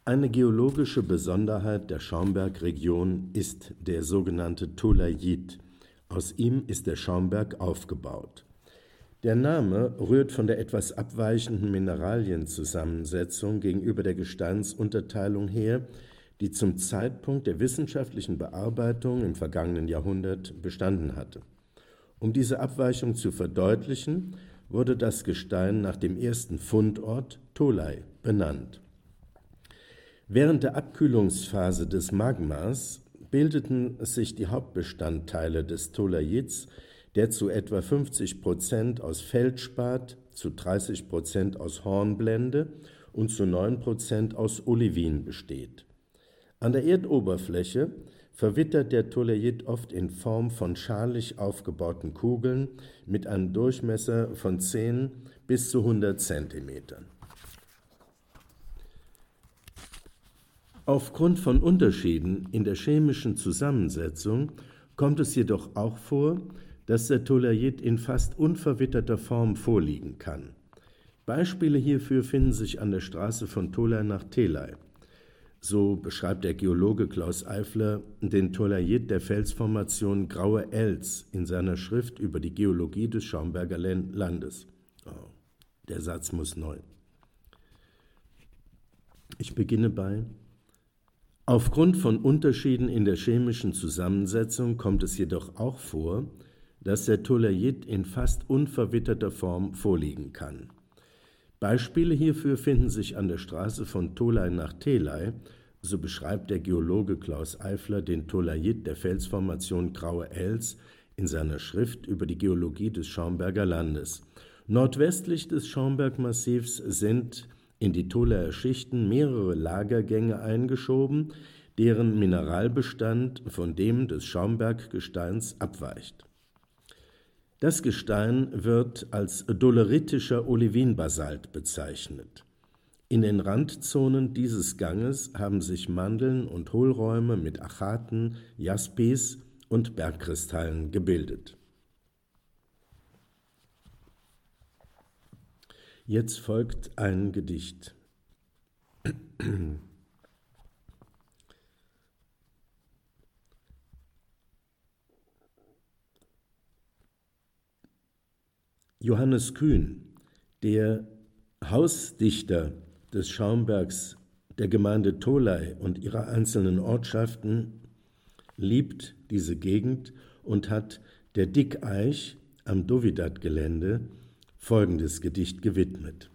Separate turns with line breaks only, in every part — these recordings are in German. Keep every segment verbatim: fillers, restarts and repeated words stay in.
Eine geologische Besonderheit der Schaumbergregion ist der sogenannte Tolajit. Aus ihm ist der Schaumberg aufgebaut. Der Name rührt von der etwas abweichenden Mineralienzusammensetzung gegenüber der Gesteinsunterteilung her, die zum Zeitpunkt der wissenschaftlichen Bearbeitung im vergangenen Jahrhundert bestanden hatte. Um diese Abweichung zu verdeutlichen, wurde das Gestein nach dem ersten Fundort Tolai benannt. Während der Abkühlungsphase des Magmas bildeten sich die Hauptbestandteile des Tolajits, der zu etwa fünfzig Prozent aus Feldspat, zu dreißig Prozent aus Hornblende und zu neun Prozent aus Olivin besteht. An der Erdoberfläche verwittert der Tolajit oft in Form von schalig aufgebauten Kugeln mit einem Durchmesser von zehn bis zu hundert Zentimetern. Aufgrund von Unterschieden in der chemischen Zusammensetzung kommt es jedoch auch vor, dass der Tolajit in fast unverwitterter Form vorliegen kann. Beispiele hierfür finden sich an der Straße von Tolai nach Telai. So beschreibt der Geologe Klaus Eifler den Tolajit der Felsformation Graue Els in seiner Schrift über die Geologie des Schaumberger Landes. Oh, der Satz muss neu. Ich beginne bei: Aufgrund von Unterschieden in der chemischen Zusammensetzung kommt es jedoch auch vor, dass der Tolajit in fast unverwitterter Form vorliegen kann. Beispiele hierfür finden sich an der Straße von Tolai nach Telai, so beschreibt der Geologe Klaus Eifler den Tolajit der Felsformation Graue Els in seiner Schrift über die Geologie des Schaumberger Landes. Nordwestlich des Schaumbergmassivs sind in die Tolaier Schichten mehrere Lagergänge eingeschoben, deren Mineralbestand von dem des Schaumberggesteins abweicht. Das Gestein wird als doleritischer Olivinbasalt bezeichnet. In den Randzonen dieses Ganges haben sich Mandeln und Hohlräume mit Achaten, Jaspis und Bergkristallen gebildet. Jetzt folgt ein Gedicht. Johannes Kühn, der Hausdichter des Schaumbergs, der Gemeinde Tolai und ihrer einzelnen Ortschaften, liebt diese Gegend und hat der Dickeich am Dovidat-Gelände folgendes Gedicht gewidmet.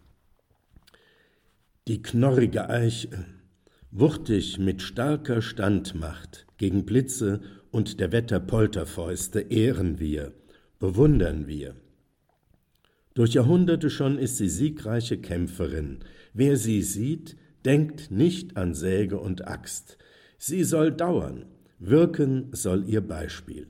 Die knorrige Eiche, wuchtig mit starker Standmacht gegen Blitze und der Wetter Polterfäuste ehren wir, bewundern wir. Durch Jahrhunderte schon ist sie siegreiche Kämpferin. Wer sie sieht, denkt nicht an Säge und Axt. Sie soll dauern, wirken soll ihr Beispiel.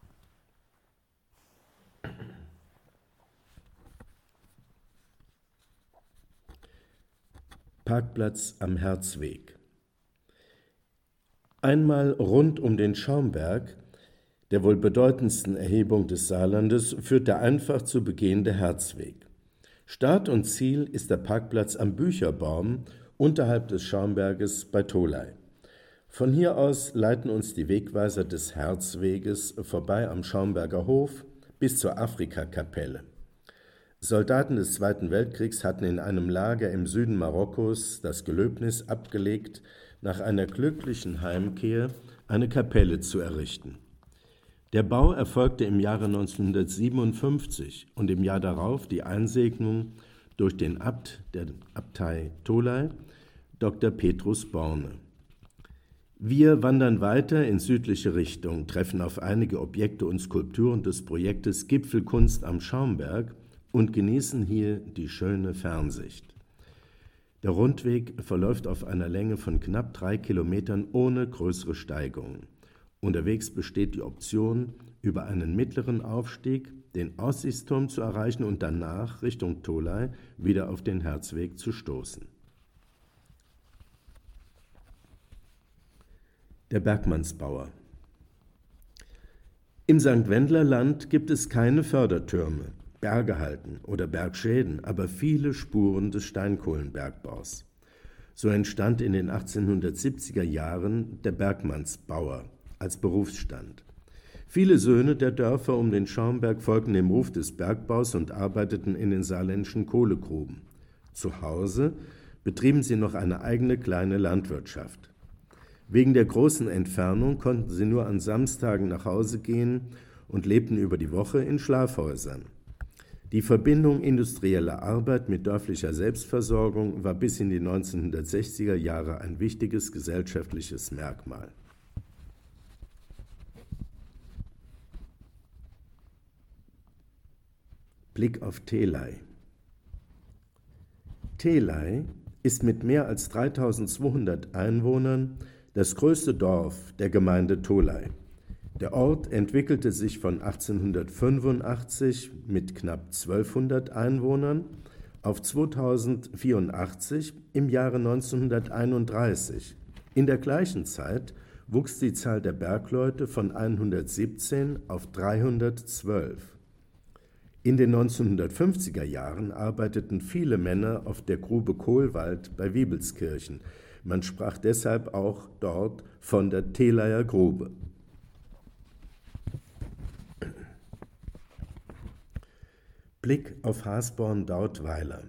Parkplatz am Herzweg. Einmal rund um den Schaumberg, der wohl bedeutendsten Erhebung des Saarlandes, führt der einfach zu begehende Herzweg. Start und Ziel ist der Parkplatz am Bücherbaum unterhalb des Schaumberges bei Tolai. Von hier aus leiten uns die Wegweiser des Herzweges vorbei am Schaumberger Hof bis zur Afrikakapelle. Soldaten des Zweiten Weltkriegs hatten in einem Lager im Süden Marokkos das Gelöbnis abgelegt, nach einer glücklichen Heimkehr eine Kapelle zu errichten. Der Bau erfolgte im Jahre neunzehnhundertsiebenundfünfzig und im Jahr darauf die Einsegnung durch den Abt der Abtei Tolai, Doktor Petrus Borne. Wir wandern weiter in südliche Richtung, treffen auf einige Objekte und Skulpturen des Projektes Gipfelkunst am Schaumberg und genießen hier die schöne Fernsicht. Der Rundweg verläuft auf einer Länge von knapp drei Kilometern ohne größere Steigungen. Unterwegs besteht die Option, über einen mittleren Aufstieg den Aussichtsturm zu erreichen und danach Richtung Tolai wieder auf den Herzweg zu stoßen. Der Bergmannsbauer. Im Sankt Wendler Land gibt es keine Fördertürme, Berge halten oder Bergschäden, aber viele Spuren des Steinkohlenbergbaus. So entstand in den achtzehnhundertsiebziger Jahren der Bergmannsbauer als Berufsstand. Viele Söhne der Dörfer um den Schaumberg folgten dem Ruf des Bergbaus und arbeiteten in den saarländischen Kohlegruben. Zu Hause betrieben sie noch eine eigene kleine Landwirtschaft. Wegen der großen Entfernung konnten sie nur an Samstagen nach Hause gehen und lebten über die Woche in Schlafhäusern. Die Verbindung industrieller Arbeit mit dörflicher Selbstversorgung war bis in die neunzehnhundertsechziger Jahre ein wichtiges gesellschaftliches Merkmal. Blick auf Theley. Theley ist mit mehr als dreitausendzweihundert Einwohnern das größte Dorf der Gemeinde Tholey. Der Ort entwickelte sich von achtzehnhundertfünfundachtzig mit knapp zwölfhundert Einwohnern auf zweitausendvierundachtzig im Jahre neunzehnhunderteinunddreißig. In der gleichen Zeit wuchs die Zahl der Bergleute von hundertsiebzehn auf dreihundertzwölf. In den neunzehnhundertfünfziger Jahren arbeiteten viele Männer auf der Grube Kohlwald bei Wiebelskirchen. Man sprach deshalb auch dort von der Theleyer Grube. Blick auf Hasborn-Dautweiler.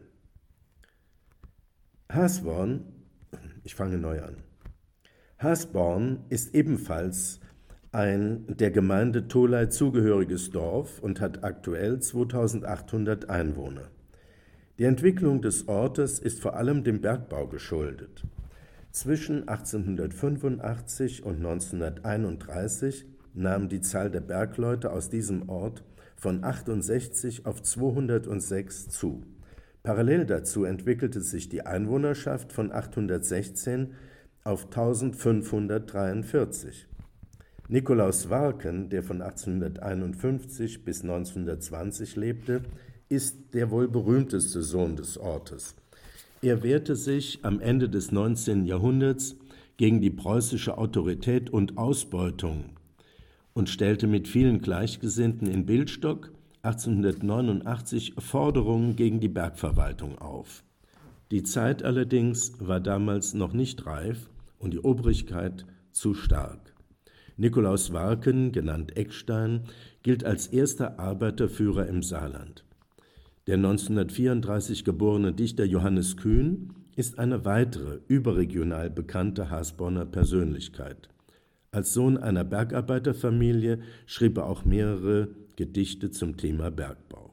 Hasborn, ich fange neu an. Hasborn ist ebenfalls ein der Gemeinde Tholey zugehöriges Dorf und hat aktuell zweitausendachthundert Einwohner. Die Entwicklung des Ortes ist vor allem dem Bergbau geschuldet. Zwischen achtzehnhundertfünfundachtzig und neunzehnhunderteinunddreißig nahm die Zahl der Bergleute aus diesem Ort von achtundsechzig auf zweihundertsechs zu. Parallel dazu entwickelte sich die Einwohnerschaft von achthundertsechzehn auf eintausendfünfhundertdreiundvierzig. Nikolaus Warken, der von achtzehnhunderteinundfünfzig bis neunzehnhundertzwanzig lebte, ist der wohl berühmteste Sohn des Ortes. Er wehrte sich am Ende des neunzehnten Jahrhunderts gegen die preußische Autorität und Ausbeutung und stellte mit vielen Gleichgesinnten in Bildstock achtzehnhundertneunundachtzig Forderungen gegen die Bergverwaltung auf. Die Zeit allerdings war damals noch nicht reif und die Obrigkeit zu stark. Nikolaus Warken, genannt Eckstein, gilt als erster Arbeiterführer im Saarland. Der neunzehnhundertvierunddreißig geborene Dichter Johannes Kühn ist eine weitere überregional bekannte Hasborner Persönlichkeit. Als Sohn einer Bergarbeiterfamilie schrieb er auch mehrere Gedichte zum Thema Bergbau.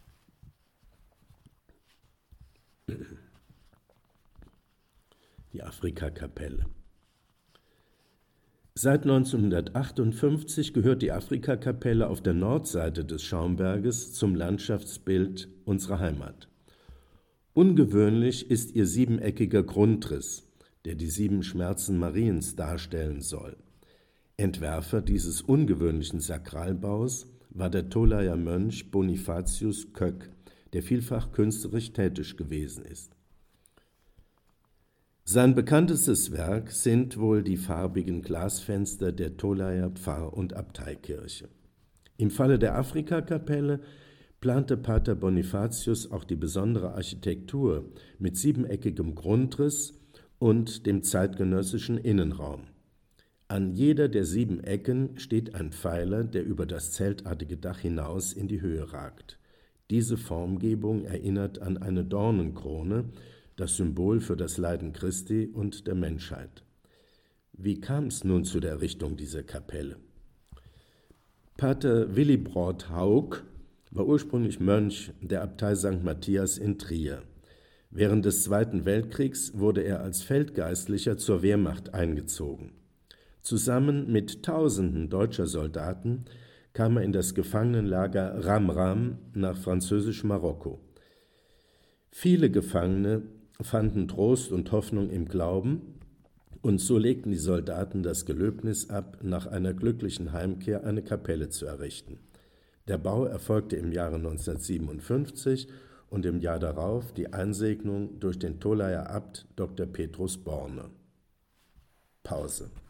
Die Afrikakapelle. Seit neunzehnhundertachtundfünfzig gehört die Afrikakapelle auf der Nordseite des Schaumberges zum Landschaftsbild unserer Heimat. Ungewöhnlich ist ihr siebeneckiger Grundriss, der die sieben Schmerzen Mariens darstellen soll. Entwerfer dieses ungewöhnlichen Sakralbaus war der Tholeyer Mönch Bonifatius Köck, der vielfach künstlerisch tätig gewesen ist. Sein bekanntestes Werk sind wohl die farbigen Glasfenster der Tholeyer Pfarr- und Abteikirche. Im Falle der Afrikakapelle plante Pater Bonifatius auch die besondere Architektur mit siebeneckigem Grundriss und dem zeitgenössischen Innenraum. An jeder der sieben Ecken steht ein Pfeiler, der über das zeltartige Dach hinaus in die Höhe ragt. Diese Formgebung erinnert an eine Dornenkrone, das Symbol für das Leiden Christi und der Menschheit. Wie kam es nun zu der Errichtung dieser Kapelle? Pater Willibrord Haug war ursprünglich Mönch der Abtei Sankt Matthias in Trier. Während des Zweiten Weltkriegs wurde er als Feldgeistlicher zur Wehrmacht eingezogen. Zusammen mit Tausenden deutscher Soldaten kam er in das Gefangenenlager Ramram nach französisch-Marokko. Viele Gefangene fanden Trost und Hoffnung im Glauben, und so legten die Soldaten das Gelöbnis ab, nach einer glücklichen Heimkehr eine Kapelle zu errichten. Der Bau erfolgte im Jahre neunzehnhundertsiebenundfünfzig und im Jahr darauf die Einsegnung durch den Tholeyer Abt Doktor Petrus Borne. Pause.